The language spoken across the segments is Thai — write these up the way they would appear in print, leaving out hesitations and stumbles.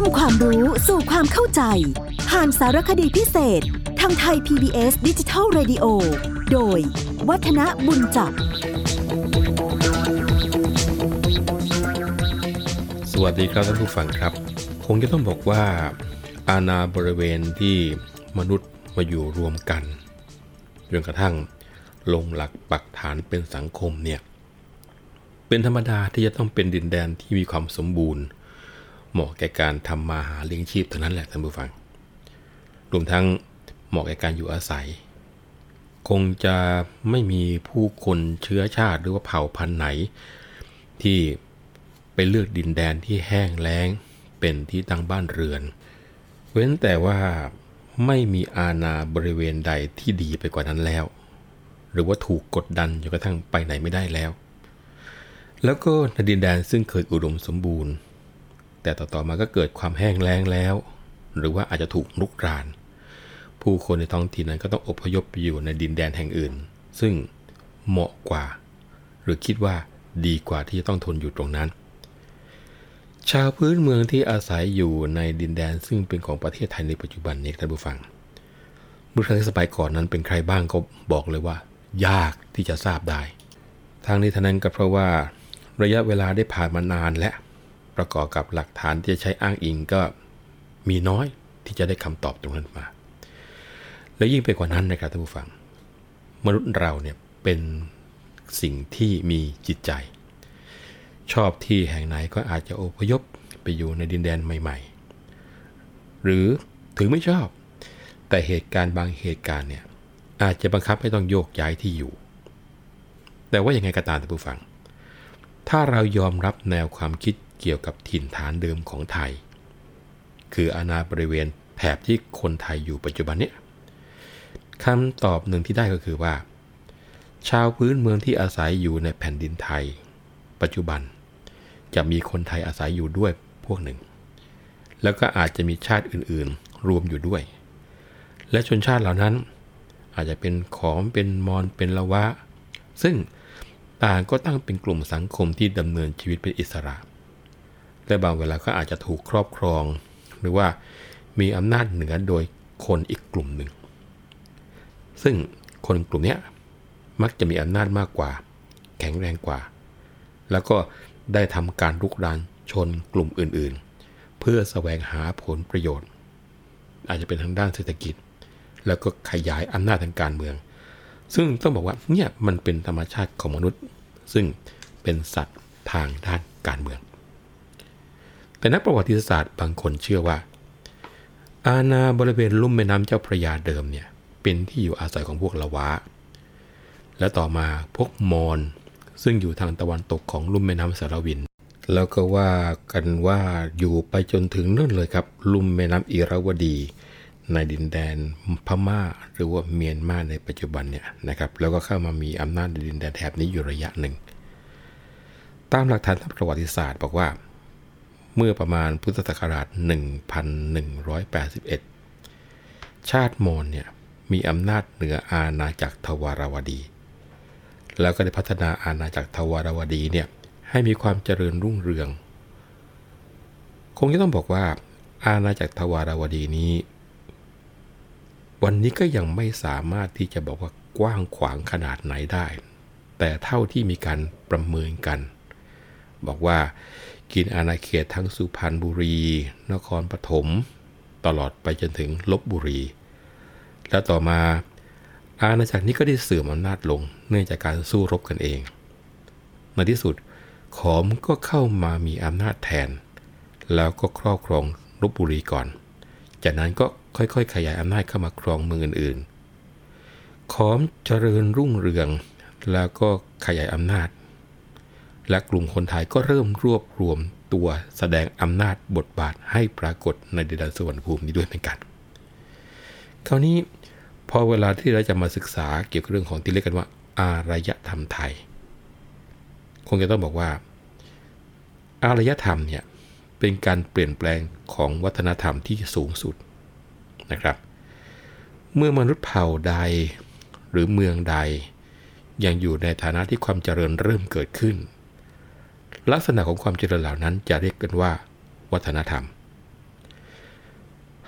ำความรู้สู่ความเข้าใจผ่านสารคดีพิเศษทางไทย PBS Digital Radio โดยวัฒนบุญจับสวัสดีครับท่านผู้ฟังครับคงจะต้องบอกว่าอาณาบริเวณที่มนุษย์มาอยู่รวมกันจนกระทั่งลงหลักปักฐานเป็นสังคมเนี่ยเป็นธรรมดาที่จะต้องเป็นดินแดนที่มีความสมบูรณ์เหมาะแก่การทำมาหาเลี้ยงชีพเท่านั้นแหละท่านผู้ฟังรวมทั้งเหมาะแก่การอยู่อาศัยคงจะไม่มีผู้คนเชื้อชาติหรือว่าเผ่าพันธุ์ไหนที่ไปเลือกดินแดนที่แห้งแล้งเป็นที่ตั้งบ้านเรือนเว้นแต่ว่าไม่มีอาณาบริเวณใดที่ดีไปกว่านั้นแล้วหรือว่าถูกกดดันจนกระทั่งไปไหนไม่ได้แล้วแล้วก็ในดินแดนซึ่งเคยอุดมสมบูรณ์แต่ต่อมาก็เกิดความแห้งแล้งแล้วหรือว่าอาจจะถูกรุกรานผู้คนในท้องถิ่นนั้นก็ต้องอพยพไปอยู่ในดินแดนแห่งอื่นซึ่งเหมาะกว่าหรือคิดว่าดีกว่าที่จะต้องทนอยู่ตรงนั้นชาวพื้นเมืองที่อาศัยอยู่ในดินแดนซึ่งเป็นของประเทศไทยในปัจจุบันนี้ท่านผู้ฟังเมื่อครั้งสมัยก่อนนั้นเป็นใครบ้างก็บอกเลยว่ายากที่จะทราบได้ทางนี้ท่านั้นก็เพราะว่าระยะเวลาได้ผ่านมานานและประกอบกับหลักฐานที่จะใช้อ้างอิงก็มีน้อยที่จะได้คำตอบตรงนั้นมาและยิ่งไปกว่านั้นนะครับท่านผู้ฟังมนุษย์เราเนี่ยเป็นสิ่งที่มีจิตใจชอบที่แห่งไหนก็อาจจะอพยพไปอยู่ในดินแดนใหม่ๆหรือถึงไม่ชอบแต่เหตุการณ์บางเหตุการณ์เนี่ยอาจจะบังคับให้ต้องโยกย้ายที่อยู่แต่ว่ายังไงก็ตามท่านผู้ฟังถ้าเรายอมรับแนวความคิดเกี่ยวกับถิ่นฐานเดิมของไทยคืออาณาบริเวณแถบที่คนไทยอยู่ปัจจุบันนี้คำตอบหนึ่งที่ได้ก็คือว่าชาวพื้นเมืองที่อาศัยอยู่ในแผ่นดินไทยปัจจุบันจะมีคนไทยอาศัยอยู่ด้วยพวกหนึ่งแล้วก็อาจจะมีชาติอื่นๆรวมอยู่ด้วยและชนชาติเหล่านั้นอาจจะเป็นขอมเป็นมอญเป็นละวะซึ่งต่างก็ตั้งเป็นกลุ่มสังคมที่ดำเนินชีวิตเป็นอิสระและบางเวลาก็อาจจะถูกครอบครองหรือว่ามีอำนาจเหนือโดยคนอีกกลุ่มหนึ่งซึ่งคนกลุ่มนี้มักจะมีอำนาจมากกว่าแข็งแรงกว่าแล้วก็ได้ทำการรุกรานชนกลุ่มอื่นๆเพื่อแสวงหาผลประโยชน์อาจจะเป็นทางด้านเศรษฐกิจแล้วก็ขยายอำนาจทางการเมืองซึ่งต้องบอกว่าเนี่ยมันเป็นธรรมชาติของมนุษย์ซึ่งเป็นสัตว์ทางด้านการเมืองแต่นักประวัติศาสตร์บางคนเชื่อว่าอาณาบริเวณลุ่มแม่น้ำเจ้าพระยาเดิมเนี่ยเป็นที่อยู่อาศัยของพวกละวะและต่อมาพวกมอญซึ่งอยู่ทางตะวันตกของลุ่มแม่น้ำสารวินแล้วก็ว่ากันว่าอยู่ไปจนถึงนั่นเลยครับลุ่มแม่น้ำอิระวดีในดินแดนพม่าหรือว่าเมียนมาในปัจจุบันเนี่ยนะครับแล้วก็เข้ามามีอำนาจในดินแดนแถบนี้อยู่ระยะหนึ่งตามหลักฐานทางประวัติศาสตร์บอกว่าเมื่อประมาณพุทธศักราช 1181 ชาติมอญเนี่ยมีอำนาจเหนืออาณาจักรทวารวดีแล้วก็ได้พัฒนาอาณาจักรทวารวดีเนี่ยให้มีความเจริญรุ่งเรืองคงจะต้องบอกว่าอาณาจักรทวารวดีนี้วันนี้ก็ยังไม่สามารถที่จะบอกว่ากว้างขวางขนาดไหนได้แต่เท่าที่มีการประเมินกันบอกว่ากินอาณาเขตทั้งสุพรรณบุรีนครปฐมตลอดไปจนถึงลพบุรีแล้วต่อมาอาณาจักรนี้ก็ได้เสื่อมอำนาจลงเนื่องจากการสู้รบกันเองในที่สุดขอมก็เข้ามามีอำนาจแทนแล้วก็ครอบครองลพบุรีก่อนจากนั้นก็ค่อยๆขยายอำนาจเข้ามาครองเมืองอื่นๆขอมเจริญรุ่งเรืองแล้วก็ขยายอำนาจและกลุ่มคนไทยก็เริ่มรวบรวมตัวแสดงอำนาจบทบาทให้ปรากฏในดินแดนสวรรณภูมินี้ด้วยเหมือนกันคราวนี้พอเวลาที่เราจะมาศึกษาเกี่ยวกับเรื่องของที่เรียกกันว่าอารยธรรมไทยคงจะต้องบอกว่าอารยธรรมเนี่ยเป็นการเปลี่ยนแปลงของวัฒนธรรมที่สูงสุดนะครับเมื่อมนุษย์เผ่าใดหรือเมืองใดยังอยู่ในฐานะที่ความเจริญเริ่มเกิดขึ้นลักษณะของความเจริญเหล่านั้นจะเรียกกันว่าวัฒนธรรม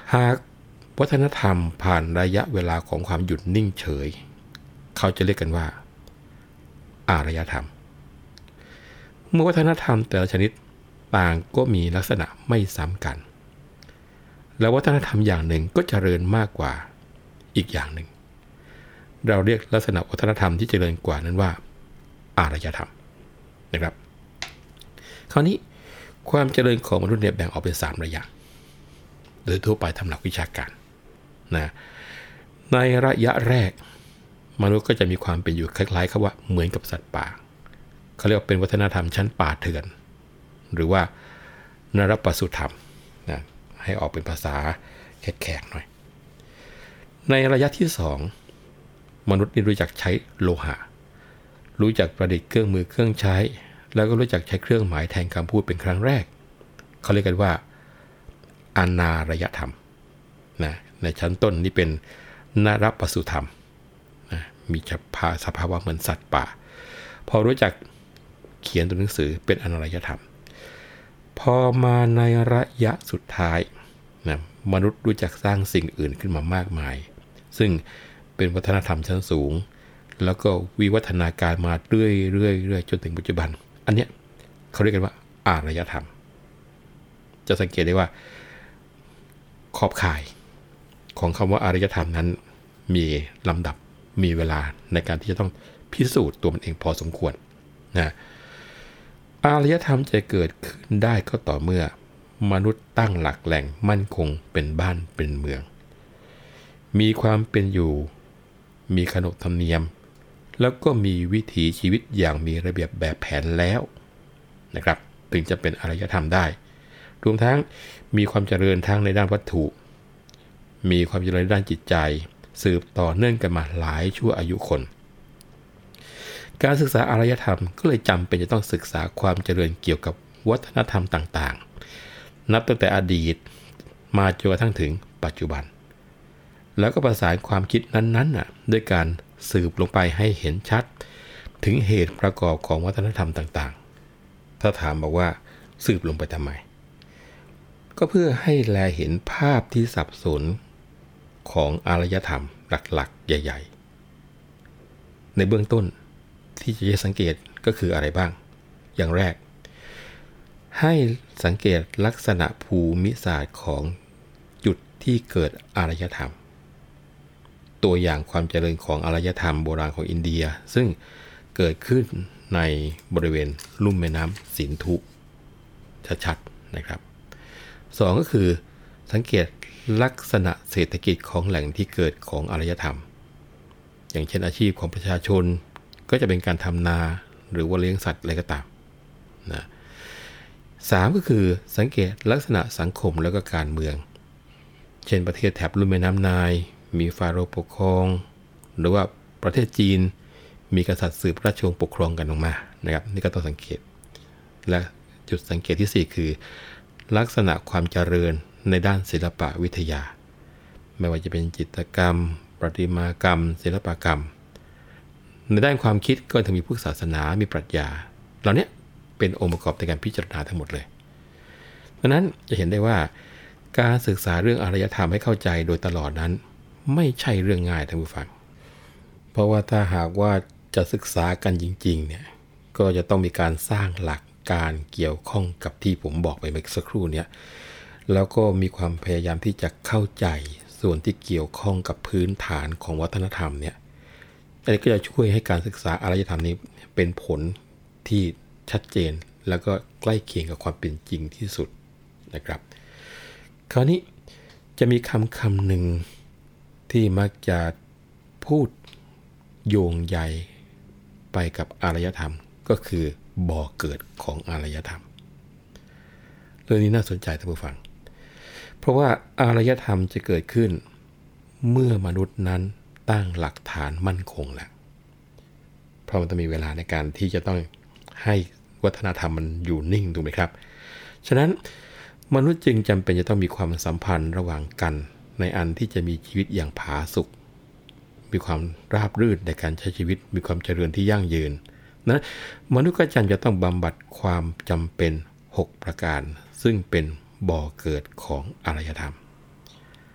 หากวัฒนธรรมผ่านระยะเวลาของความหยุดนิ่งเฉยเขาจะเรียกกันว่าอารยธรรมเมื่อวัฒนธรรมแต่ละชนิดต่างก็มีลักษณะไม่ซ้ำกันแล้ววัฒนธรรมอย่างหนึ่งก็เจริญมากกว่าอีกอย่างหนึ่งเราเรียกลักษณะวัฒนธรรมที่เจริญกว่านั้นว่าอารยธรรมนะครับคราวนี้ความเจริญของมนุษย์เนี่ยแบ่งออกเป็น3ระยะโดยทั่วไปทำหลักวิชาการนะในระยะแรกมนุษย์ก็จะมีความเป็นอยู่คล้ายๆกับว่าเหมือนกับสัตว์ป่าเขาเรียกว่าเป็นวัฒนธรรมชั้นป่าเถื่อนหรือว่านรปศุธรรมนะให้ออกเป็นภาษาแขกๆหน่อยในระยะที่2มนุษย์นี่รู้จักใช้โลหะรู้จักประดิษฐ์เครื่องมือเครื่องใช้แล้วก็รู้จักใช้เครื่องหมายแทนคำพูดเป็นครั้งแรกเขาเรียกกันว่าอานารยธรรมนะในชั้นต้นนี่เป็นนรปศุธรรมนะมีสภาวะเหมือนสัตว์ป่าพอรู้จักเขียนตัวหนังสือเป็นอนารยธรรมพอมาในระยะสุดท้ายนะมนุษย์รู้จักสร้างสิ่งอื่นขึ้นมามากมายซึ่งเป็นวัฒนธรรมชั้นสูงแล้วก็วิวัฒนาการมาเรื่อยๆจนถึงปัจจุบันอันเนี้ยเขาเรียกกันว่าอารยธรรมจะสังเกตได้ว่าขอบข่ายของคำว่าอารยธรรมนั้นมีลำดับมีเวลาในการที่จะต้องพิสูจน์ตัวมันเองพอสมควรนะอารยธรรมจะเกิดขึ้นได้ก็ต่อเมื่อมนุษย์ตั้งหลักแหล่งมั่นคงเป็นบ้านเป็นเมืองมีความเป็นอยู่มีขนบธรรมเนียมแล้วก็มีวิถีชีวิตอย่างมีระเบียบแบบแผนแล้วนะครับถึงจะเป็นอารยธรรมได้รวมทั้งมีความเจริญทั้งในด้านวัตถุมีความเจริญในด้านจิตใจสืบต่อเนื่องกันมาหลายชั่วอายุคนการศึกษาอารยธรรมก็เลยจำเป็นจะต้องศึกษาความเจริญเกี่ยวกับวัฒนธรรมต่างๆนับตั้งแต่อดีตมาจนกระทั่งถึงปัจจุบันแล้วก็ประสานความคิดนั้นๆด้วยการสืบลงไปให้เห็นชัดถึงเหตุประกอบของวัฒนธรรมต่างๆถ้าถามบอกว่าสืบลงไปทำไมก็เพื่อให้แลเห็นภาพที่สับสนของอารยธรรมหลักๆใหญ่ๆในเบื้องต้นที่จะสังเกตก็คืออะไรบ้างอย่างแรกให้สังเกตลักษณะภูมิศาสตร์ของจุดที่เกิดอารยธรรมตัวอย่างความเจริญของอารยธรรมโบราณของอินเดียซึ่งเกิดขึ้นในบริเวณลุ่มแม่น้ำสินธุชัดๆนะครับ2ก็คือสังเกตลักษณะเศรษฐกิจของแหล่งที่เกิดของอารยธรรมอย่างเช่นอาชีพของประชาชนก็จะเป็นการทำนาหรือว่าเลี้ยงสัตว์อะไรก็ตามนะ3ก็คือสังเกตลักษณะสังคมแล้วก็การเมืองเช่นประเทศแถบลุ่มแม่น้ำไนล์มีฟาโรห์ปกครองหรือว่าประเทศจีนมีกษัตริย์สืบราชวงศ์ปกครองกันออกมานะครับนี่ก็ต้องสังเกตและจุดสังเกตที่4คือลักษณะความเจริญในด้านศิลปวิทยาไม่ว่าจะเป็นจิตรกรรมประติมากรรมศิลปกรรมในด้านความคิดก็จะมีพุทธศาสนามีปรัชญาเหล่านี้เป็นองค์ประกอบในการพิจารณาทั้งหมดเลยดังนั้นจะเห็นได้ว่าการศึกษาเรื่องอารยธรรมให้เข้าใจโดยตลอดนั้นไม่ใช่เรื่องง่ายท่านผู้ฟังเพราะว่าถ้าหากว่าจะศึกษากันจริงๆเนี่ยก็จะต้องมีการสร้างหลักการเกี่ยวข้องกับที่ผมบอกไปเมื่อสักครู่นี้แล้วก็มีความพยายามที่จะเข้าใจส่วนที่เกี่ยวข้องกับพื้นฐานของวัฒนธรรมเนี่ยอันนี้ก็จะช่วยให้การศึกษาอารยธรรมนี้เป็นผลที่ชัดเจนแล้วก็ใกล้เคียงกับความเป็นจริงที่สุดนะครับคราวนี้จะมีคำหนึ่งที่มักจะพูดโยงใยไปกับอารยธรรมก็คือบ่อเกิดของอารยธรรมเรื่องนี้น่าสนใจท่านผู้ฟังเพราะว่าอารยธรรมจะเกิดขึ้นเมื่อมนุษย์นั้นตั้งหลักฐานมั่นคงแล้วเพราะมันต้องมีเวลาในการที่จะต้องให้วัฒนธรรมมันอยู่นิ่งถูกไหมครับฉะนั้นมนุษย์จึงจำเป็นจะต้องมีความสัมพันธ์ระหว่างกันในอันที่จะมีชีวิตอย่างผาสุกมีความราบรื่นในการใช้ชีวิตมีความเจริญที่ยั่งยืนนะมนุษย์ก็จำจะต้องบำบัดความจำเป็น6ประการซึ่งเป็นบ่อเกิดของอารยธรรม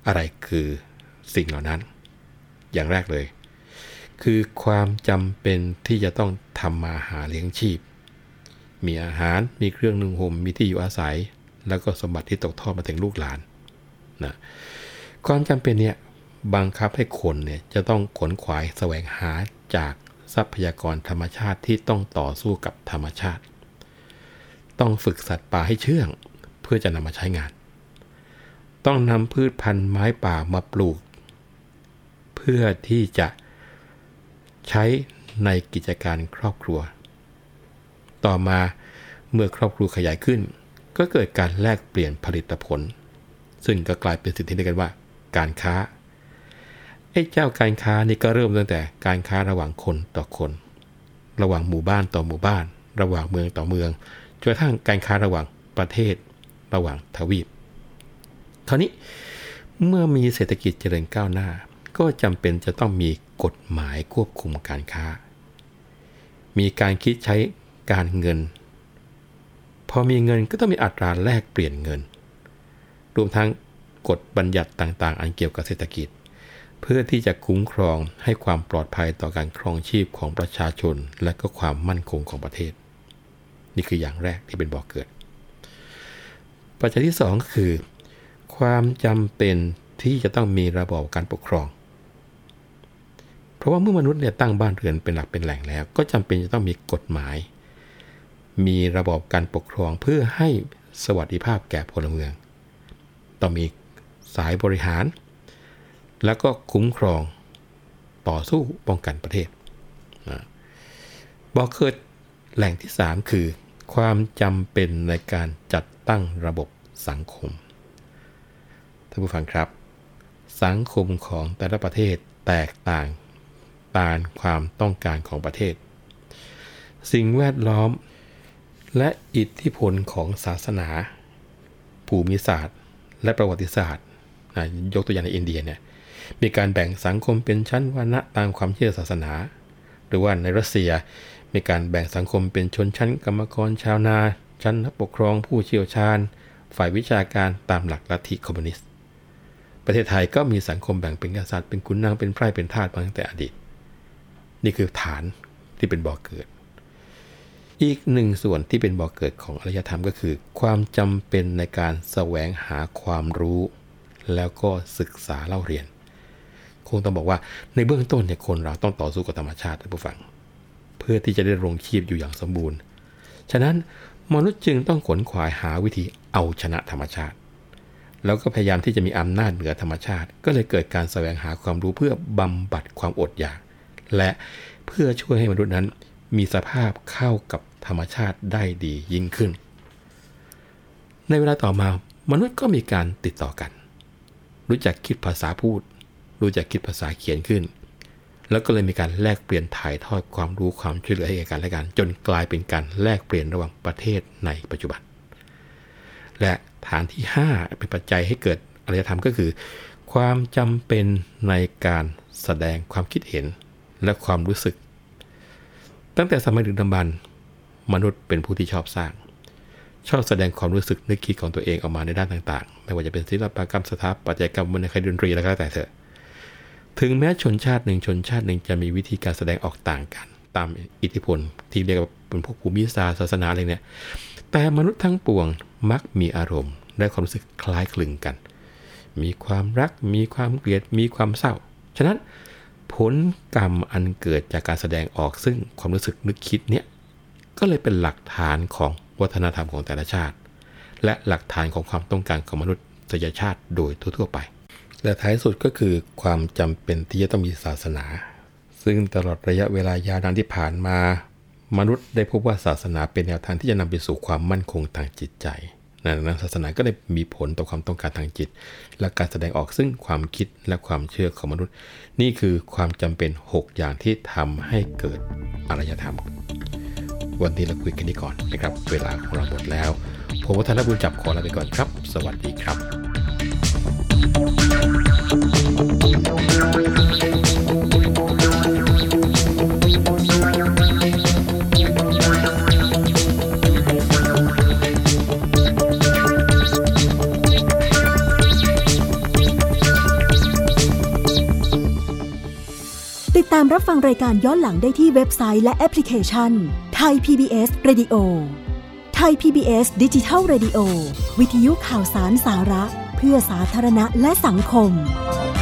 อะไรคือสิ่งเหล่านั้นอย่างแรกเลยคือความจำเป็นที่จะต้องทำมาหาเลี้ยงชีพมีอาหารมีเครื่องนึ่งห่มมีที่อยู่อาศัยแล้วก็สมบัติที่ตกทอดมาถึงลูกหลานนะความจำเป็นเนี่ยบังคับให้คนเนี่ยจะต้องขนขวายแสวงหาจากทรัพยากรธรรมชาติที่ต้องต่อสู้กับธรรมชาติต้องฝึกสัตว์ป่าให้เชื่องเพื่อจะนำมาใช้งานต้องนำพืชพันธุ์ไม้ป่ามาปลูกเพื่อที่จะใช้ในกิจการครอบครัวต่อมาเมื่อครอบครัวขยายขึ้นก็เกิดการแลกเปลี่ยนผลิตผลซึ่งก็กลายเป็นสิ่งที่เรียกกันว่าการค้าเจ้าการค้านี่ก็เริ่มตั้งแต่การค้าระหว่างคนต่อคนระหว่างหมู่บ้านต่อหมู่บ้านระหว่างเมืองต่อเมืองจนกระทั่งการค้าระหว่างประเทศระหว่างทวีปคราวนี้เมื่อมีเศรษฐกิจเจริญก้าวหน้าก็จำเป็นจะต้องมีกฎหมายควบคุมการค้ามีการคิดใช้การเงินพอมีเงินก็ต้องมีอัตราแลกเปลี่ยนเงินรวมทั้งกฎบัญญัติต่างๆอันเกี่ยวกับเศรษฐกิจเพื่อที่จะคุ้มครองให้ความปลอดภัยต่อการครองชีพของประชาชนและก็ความมั่นคงของประเทศนี่คืออย่างแรกที่เป็นบ่อเกิดปัจจัยที่2ก็คือความจำเป็นที่จะต้องมีระบอบการปกครองเพราะว่าเมื่อมนุษย์เนี่ยตั้งบ้านเรือนเป็นหลักเป็นแหล่งแล้วก็จำเป็นจะต้องมีกฎหมายมีระบอบการปกครองเพื่อให้สวัสดิภาพแก่พลเมืองต้องมีสายบริหารแล้วก็คุ้มครองต่อสู้ป้องกันประเทศบ่อเกิดแหล่งที่3คือความจำเป็นในการจัดตั้งระบบสังคมท่านผู้ฟังครับสังคมของแต่ละประเทศแตกต่างตามความต้องการของประเทศสิ่งแวดล้อมและอิทธิพลของศาสนาภูมิศาสตร์และประวัติศาสตร์ยกตัวอย่างในอินเดียเนี่ยมีการแบ่งสังคมเป็นชั้นวรรณะตามความเชื่อศาสนาหรือว่าในรัสเซียมีการแบ่งสังคมเป็นชนชั้นกรรมกรชาวนาชั้นนักปกครองผู้เชี่ยวชาญฝ่ายวิชาการตามหลักลัทธิคอมมิวนิสต์ประเทศไทยก็มีสังคมแบ่งเป็นกษัตริย์เป็นขุนนางเป็นไพร่เป็นทาสมาตั้งแต่อดีตนี่คือฐานที่เป็นบ่อเกิดอีกหนึ่งส่วนที่เป็นบ่อเกิดของอารยธรรมก็คือความจำเป็นในการแสวงหาความรู้แล้วก็ศึกษาเล่าเรียนคงต้องบอกว่าในเบื้องต้นเนี่ยคนเราต้องต่อสู้กับธรรมชาติท่านผู้ฟังเพื่อที่จะได้ดำรงชีพอยู่อย่างสมบูรณ์ฉะนั้นมนุษย์จึงต้องขนขวายหาวิธีเอาชนะธรรมชาติแล้วก็พยายามที่จะมีอำนาจเหนือธรรมชาติก็เลยเกิดการแสวงหาความรู้เพื่อบำบัดความอดอยากและเพื่อช่วยให้มนุษย์นั้นมีสภาพเข้ากับธรรมชาติได้ดียิ่งขึ้นในเวลาต่อมามนุษย์ก็มีการติดต่อกันรู้จักคิดภาษาพูดรู้จักคิดภาษาเขียนขึ้นแล้วก็เลยมีการแลกเปลี่ยนถ่ายทอดความรู้ความช่วยเหลือให้แก่กันและกันจนกลายเป็นการแลกเปลี่ยนระหว่างประเทศในปัจจุบันและฐานที่5เป็นปัจจัยให้เกิดอารยธรรมก็คือความจำเป็นในการแสดงความคิดเห็นและความรู้สึกตั้งแต่สมัยดึกดำบรรพ์มนุษย์เป็นผู้ที่ชอบสร้างชอบแสดงความรู้สึกนึกคิดของตัวเองออกมาในด้านต่างๆไม่ว่าจะเป็นศิลปกรรมสถาปัตยกรรมวรรณคดีดนตรีอะไรก็แล้วแต่เถอะถึงแม้ชนชาติหนึ่งจะมีวิธีการแสดงออกต่างกันตามอิทธิพลที่เรียกว่าเป็นพวกภูมิศาสนาอะไรเนี่ยแต่มนุษย์ทั้งปวงมักมีอารมณ์และความรู้สึกคล้ายคลึงกันมีความรักมีความเกลียดมีความเศร้าฉะนั้นผลกรรมอันเกิดจากการแสดงออกซึ่งความรู้สึกนึกคิดเนี่ยก็เลยเป็นหลักฐานของวัฒนธรรมของแต่ละชาติและหลักฐานของความต้องการของมนุษยชาติโดยทั่วไปและท้ายสุดก็คือความจำเป็นที่จะต้องมีศาสนาซึ่งตลอดระยะเวลายาวนานที่ผ่านมามนุษย์ได้พบว่าศาสนาเป็นแนวทางที่จะนำไปสู่ความมั่นคงทางจิตใจดังนั้นศาสนาก็ได้มีผลต่อความต้องการทางจิตและการแสดงออกซึ่งความคิดและความเชื่อของมนุษย์นี่คือความจำเป็น6อย่างที่ทำให้เกิดอารยธรรมวันนี้เราคุยกันนี้ก่อนนะครับเวลาของเราหมดแล้วผมวัฒนบุญจับขอลาไปก่อนครับสวัสดีครับตามรับฟังรายการย้อนหลังได้ที่เว็บไซต์และแอปพลิเคชัน Thai PBS Radio Thai PBS Digital Radio วิทยุข่าวสารสาระเพื่อสาธารณะและสังคม